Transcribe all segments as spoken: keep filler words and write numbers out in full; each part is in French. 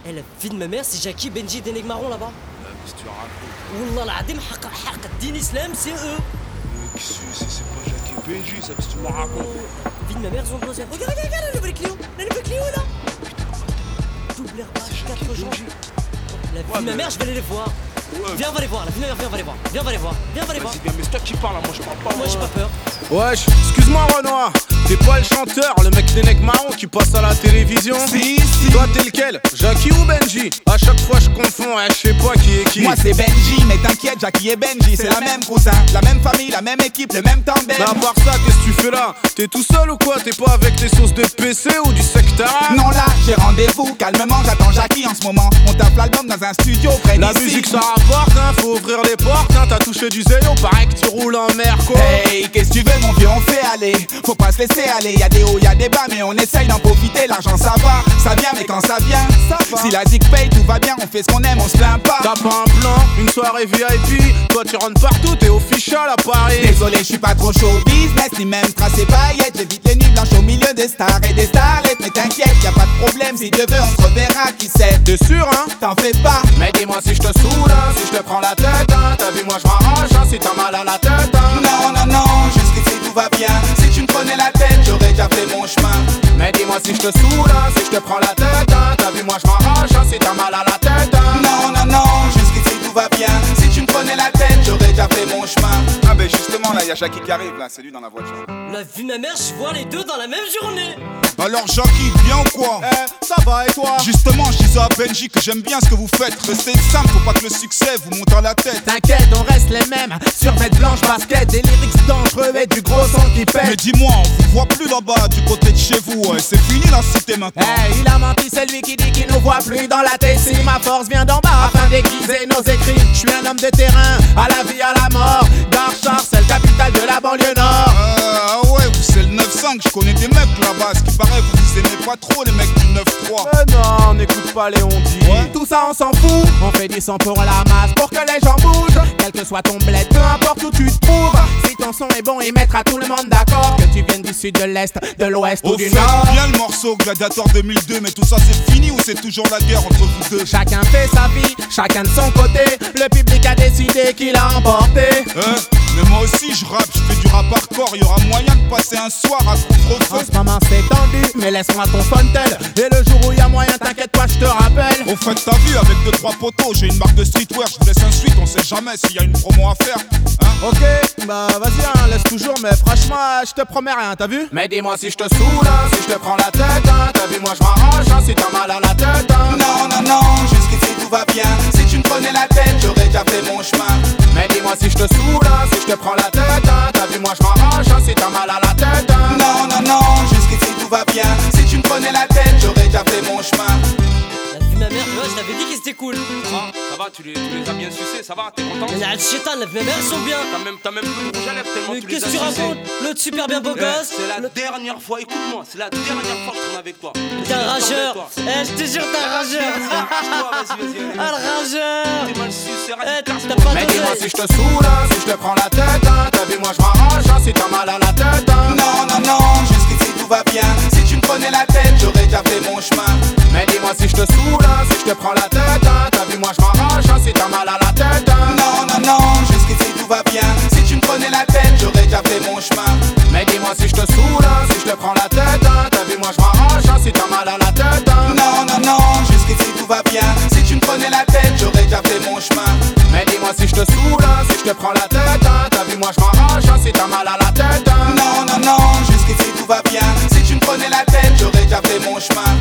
Eh, la vie de ma mère, c'est Jackie, Benji et Deneg Marron là-bas. Qu'est-ce que tu racontes? Wallah l'Adim, haq haq din Islam, c'est eux. Mais qu'est-ce que c'est? C'est pas Jackie et Benji, ça, qu'est-ce que tu me racontes? La vie de ma mère, ils ont besoin. Regarde, regarde, regarde, le nouvel Clio. Le nouvel Clio là. Double airbag, quatre gens. La vie de ma mère, je vais aller les voir. Ouais. Viens, on va les voir, la vie de ma mère, viens, on va les voir. Viens, on va les voir. Viens, on va les voir. Vas-y, viens, mais c'est toi qui parles, moi je parle pas. Moi, j'ai pas peur. Wesh, excuse-moi Renoir, t'es pas le chanteur, le mec des necks marrons qui passe à la télévision? Si, si. Toi t'es lequel? Jackie ou Benji? À chaque fois je confonds, hein, je sais pas qui est qui. Moi c'est Benji, mais t'inquiète, Jackie et Benji, c'est la même cousin, la même famille, la même équipe, le même tandem. Mais à part ça, qu'est-ce que tu fais là? T'es tout seul ou quoi? T'es pas avec tes sauces de P C ou du secteur? Non là, j'ai rendez-vous, calmement, j'attends Jackie en ce moment. On tape l'album dans un studio près La d'ici. musique ça rapporte, hein, faut ouvrir les portes, hein. T'as touché du zélo, pareil que tu roules en mer quoi. Hey, qu'est-ce que tu veux mon vieux, on fait aller. Faut pas se laisser aller, y'a des hauts, y'a des bas, mais on essaye d'en profiter. L'argent ça va, ça vient, mais quand ça vient, ça va. Si la zig paye, tout va bien, on fait ce qu'on aime, on se plaint pas. T'as pas un plan, une soirée V I P, toi tu rentres partout, t'es official à Paris. Désolé, je suis pas trop chaud business, ni même tracé paillettes. J'évite les nuits blanches au milieu des stars et des starlettes. Mais t'inquiète, y'a pas de problème, si Dieu veut, on se reverra, qui sait. T'es sûr hein? T'en fais pas. Mais dis-moi si je te saoule, hein, si je te prends la tête, hein. T'as vu, moi je m'arrange, hein, si t'as mal à la tête, hein. Non, non, non, jusqu'ici tout va bien. Si tu me prenais la tête, j'aurais déjà fait mon chemin. Mais dis-moi si je te saoule, hein, si je te prends la tête, hein. T'as vu, moi je m'arrange, hein, si t'as mal à la tête, hein. Non, non, non, jusqu'ici tout va bien. Si tu me prenais la tête, j'aurais déjà fait mon chemin. Ah ben justement là, y'a Jackie qui arrive là, c'est lui dans la voiture. La vie de ma mère, je vois les deux dans la même journée. Alors Jackie, bien ou quoi? Eh, ça va et toi? Justement, je disais à Benji que j'aime bien ce que vous faites. Restez simple, faut pas que le succès vous monte à la tête. T'inquiète, on reste les mêmes. Survêt blanche, basket, des lyrics dangereux et du gros son qui Mais pète. dis-moi, on vous voit plus là-bas du côté de chez vous, ouais. C'est fini la cité maintenant. Hey, il a menti, c'est lui qui dit qu'il nous voit plus dans la tête. Si ma force vient d'en bas afin d'aiguiser nos écrits. Je suis un homme de terrain, à la vie, à la mort. Darchar, c'est le capital de la banlieue nord. Ah ouais, vous c'est le neuf cinq, je connais des mecs là-bas. Ce qui paraît, vous vous aimez pas trop les mecs du neuf trois. Eh non, on n'écoute pas les ondits. Ouais. Tout ça on s'en fout, on fait du son pour la masse, pour que les gens bougent. Quel que soit ton bled, peu importe où tu te trouves. Si ton son est bon, il mettra tout le monde d'accord. Que tu viennes du sud, de l'est, de l'ouest ou Au du fait, nord. bien le morceau Gladiator deux mille deux, mais tout ça c'est fini ou c'est toujours la guerre entre vous deux? Chacun fait sa vie, chacun de son côté. Le public a décidé qu'il a emporté. Hein? Mais moi aussi je rappe, je fais du rap hardcore. Y'aura moyen de passer un soir à En couvre-feu. ce moment c'est tendu, mais laisse-moi ton fontel. Et le jour où y a moyen, t'inquiète pas, je te rappelle. Au fait, t'as vu, avec deux trois poteaux, j'ai une marque de streetwear, je vous laisse un suite, on sait jamais s'il y a une promo à faire. Hein? Ok, bah vas-y, hein, laisse toujours, mais franchement, je te promets rien, t'as vu? Mais dis-moi si je te saoule, hein, si je te prends la tête, hein. T'as vu, moi je m'arrange, hein, si t'as mal à la tête, hein. Non, non, non, jusqu'ici tout va bien. Si tu me prenais la tête, j'aurais déjà fait mon chemin. Mais dis-moi si je te saoule, hein, si je te prends la tête, hein. T'as vu, moi je m'arrange, hein, si t'as mal à la tête, hein. Non, non, non, jusqu'ici tout va bien. Si tu me prenais la tête, j'aurais déjà fait mon chemin. La vie de ma mère, tu vois, je t'avais dit qu'ils étaient cool. Ça va, ça va, tu les, tu les as bien sucés, ça va, t'es content? Mais la chétane, la vie de ma mère, ils sont bien. T'as même, t'as même plus de rouge à lèvres tellement Mais tu les qu'est-ce as que tu sucés. racontes? L'autre super bien beau Eh, gosse. c'est la le- dernière fois, écoute-moi, c'est la dernière fois que je traîne avec toi. T'es un rageur. Toi. Eh, je te jure, t'es un rageur. Vas-y, vas-y, vas-y. Ah, le rageur. T'es mal sucé, Eh, arrête. t'as pas Mais dis-moi d'oseille. si je te saoule, hein, si je te prends la tête, hein. T'as vu, moi je m'arrange, hein, si t'as mal à la tête, hein. Non, non, non, jusqu'ici tout va bien. Si tu me prenais la tête, j'aurais déjà fait mon chemin. Mais dis-moi si je te saoule, hein, si je te prends la tête, hein. T'as vu, moi je m'arrange, hein, si t'as mal à la tête, hein. Non, non, non, jusqu'ici tout va bien. Si tu me prenais la tête, j'aurais déjà fait mon chemin. Mais dis-moi si je te saoule, hein, si je te prends la tête, hein. T'as vu, moi je m'arrange, hein, si t'as mal à la tête, hein. Non, non, non, jusqu'ici tout va bien. Si tu me prenais la tête, j'aurais déjà fait mon chemin. Mais dis-moi si je te saoule, hein, si je te prends la tête, hein. T'as vu, moi je m'arrange, hein, si t'as mal à la tête, hein. Non, non, non, jusqu'ici tout va bien. Si tu me prenais la tête, j'aurais déjà fait mon chemin.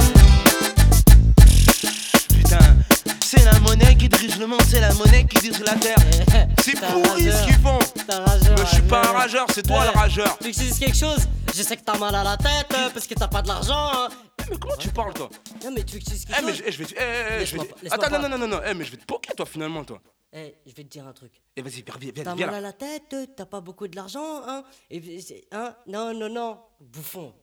Putain, c'est la monnaie qui dirige le monde, c'est la monnaie qui dirige la terre. C'est T'es un pourri ce rageur. qu'ils font. T'es un rageur. Mais je suis pas un ouais. rageur, c'est toi Ouais. le rageur. Tu veux que je te dise quelque chose? Je sais que t'as mal à la tête euh, parce que t'as pas de l'argent. hein. Mais comment tu parles toi? Non, mais tu veux que je te dise Eh quelque mais chose? je, eh, je vais te. Eh, eh, eh, je vais Laisse-moi te- pas- laisse-moi Attends, pas. non, non, non, non, non, eh, mais je vais te poker toi finalement toi. Eh, je vais te dire un truc. Eh vas-y, viens, viens, T'as viens mal là. à la tête, euh, t'as pas beaucoup de l'argent, hein? Et, c'est- hein? Non, non, non. Bouffon.